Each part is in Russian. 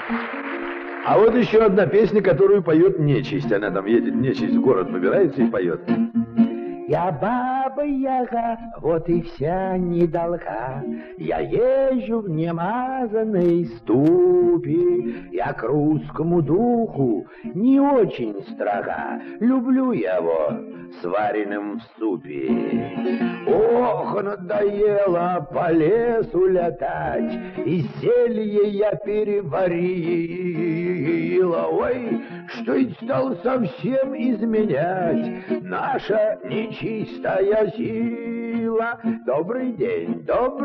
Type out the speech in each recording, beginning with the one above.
А вот еще одна песня, которую поет нечисть. Она там едет, нечисть в город набирается и поет. Я баба-яга, вот и вся недолга. Я езжу в немазанной ступе. Я к русскому духу не очень строга. Люблю я его сваренным в супе. Ох, надоело по лесу летать, и зелье я переварила. Ой, что ведь стал совсем изменять наша нечистая сила. Добрый день,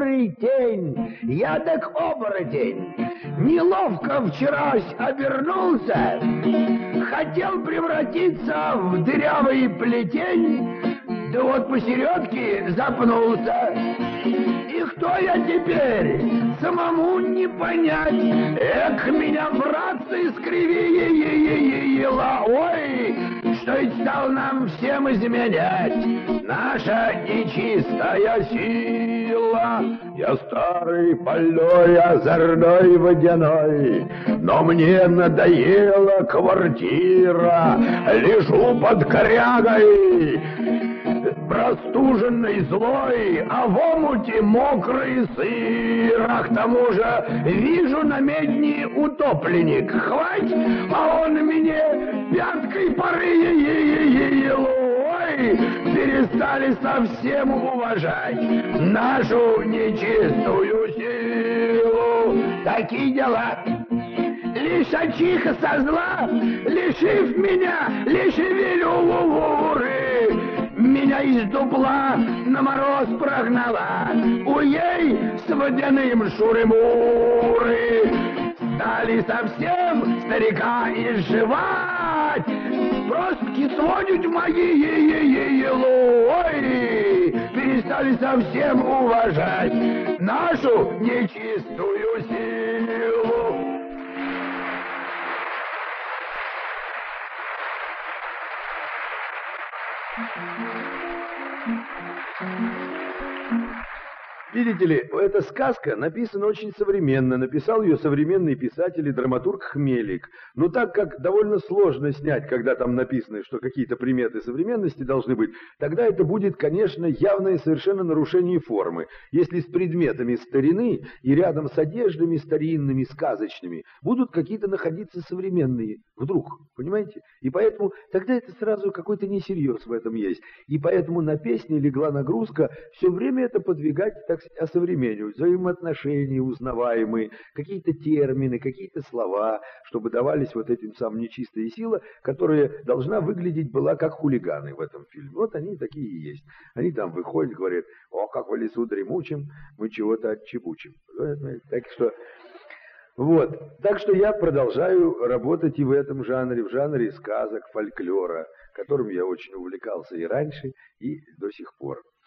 я так оборотень. Неловко вчерась обернулся, хотел превратиться в дырявый плетень, да вот посередке запнулся. И кто я теперь, самому не понять. Эх, меня, братцы, скривила. Ой, что ведь стал нам всем изменять наша нечистая сила. Я старый, больной, озорной, водяной, но мне надоела квартира. Лежу под корягой, простуженный, злой, а в омуте мокрый сыр. А к тому же вижу на медне утопленник. Хвать, а он мне пяткой порыл. Ой, перестали совсем уважать нашу нечистую силу. Такие дела. Лишачиха со зла, лишив меня лишевелюры, меня из дупла на мороз прогнала. Уей, с водяным шуры-муры, стали совсем старика изживать, просто кислонить мои ой, перестали совсем уважать нашу нечистую силу. Видите ли, эта сказка написана очень современно. Написал ее современный писатель и драматург Хмелик. Но так как довольно сложно снять, когда там написано, что какие-то приметы современности должны быть, тогда это будет, конечно, явное совершенно нарушение формы. Если с предметами старины и рядом с одеждами старинными, сказочными, будут какие-то находиться современные. Вдруг, понимаете? И поэтому тогда это сразу какой-то несерьез в этом есть. И поэтому на песне легла нагрузка все время это подвигать, так сказать, осовременивать, взаимоотношения узнаваемые, какие-то термины, какие-то слова, чтобы давались вот этим самым нечистая сила, которая должна выглядеть была как хулиганы в этом фильме. Вот они такие и есть. Они там выходят, говорят: о, как в лесу дремучим, мы чего-то отчебучим. Так что... Вот, так что я продолжаю работать и в этом жанре, в жанре сказок, фольклора, которым я очень увлекался и раньше, и до сих пор.